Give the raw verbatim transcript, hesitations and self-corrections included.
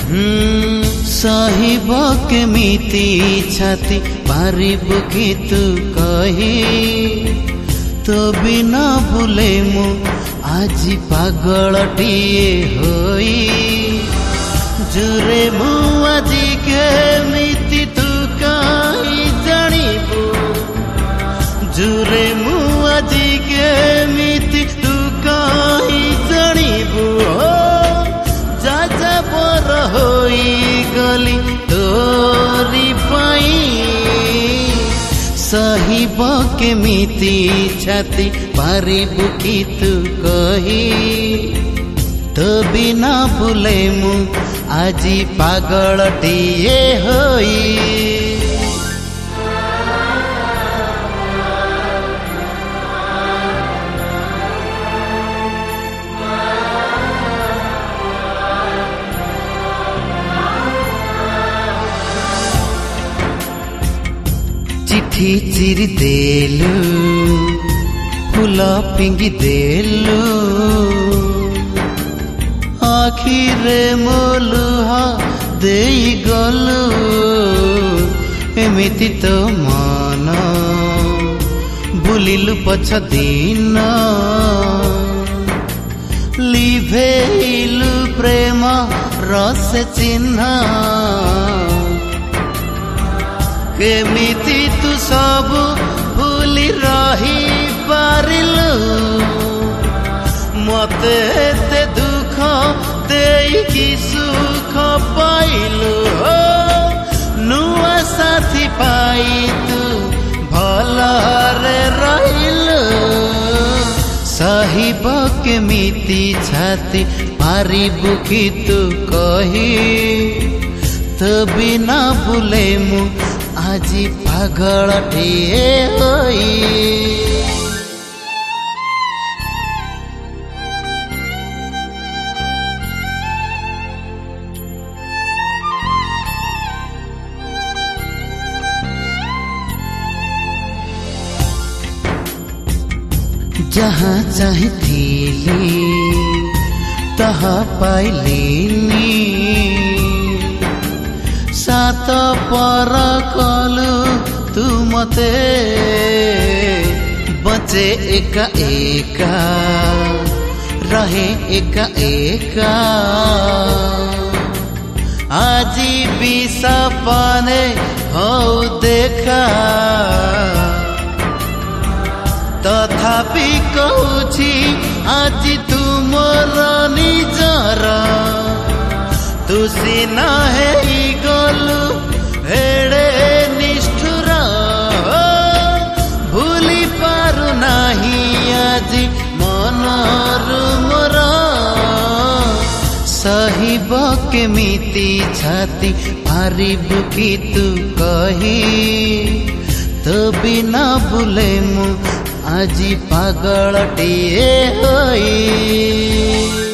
सहिब केमिति छाती पारिबु कि तू कही तो बिना बुले मु आज पागलटिए होई जुरे मु आज केमिति तू कही जानिबु जुरे मु आज केमिति तू कही जानिबु जा जा पर होई गली तोरी पाई सहिब केमिति छाती पारिबु कि तू कही तो बिना बुले मु आजी पागलटिए होई चिट्ठी चिरी देलु फूल पिंगी देलु आखिरे मो लुहा देई गलु एमिति तो मन बुलिलु पछ दिन लिभेलु प्रेम रस चिन्ह केमिति तू सब भूली रही पारिलु मते ते दुख देई सुख पाइलु नुआ साथी पाई तू भलरे रहिलु सहिब केमिति छाती पारिबु कि तू कही तो बिना बुले मु आजी पागलटिए होई जहाँ चाहिथिली तहाँ पाइलिनी सात पर कलु तू मते बचे एका एका रहे एका एका आजी भी सपने हो देखा तथापि कहूछि आज तुमर निजर तू सीना है गलु हेड़े निष्ठुर भूली पारु नाही आज मनरु मोर सहिब केमिति छाती पारिबु कि तू कही तो बिना बुले मु आजी पागलटिए होई।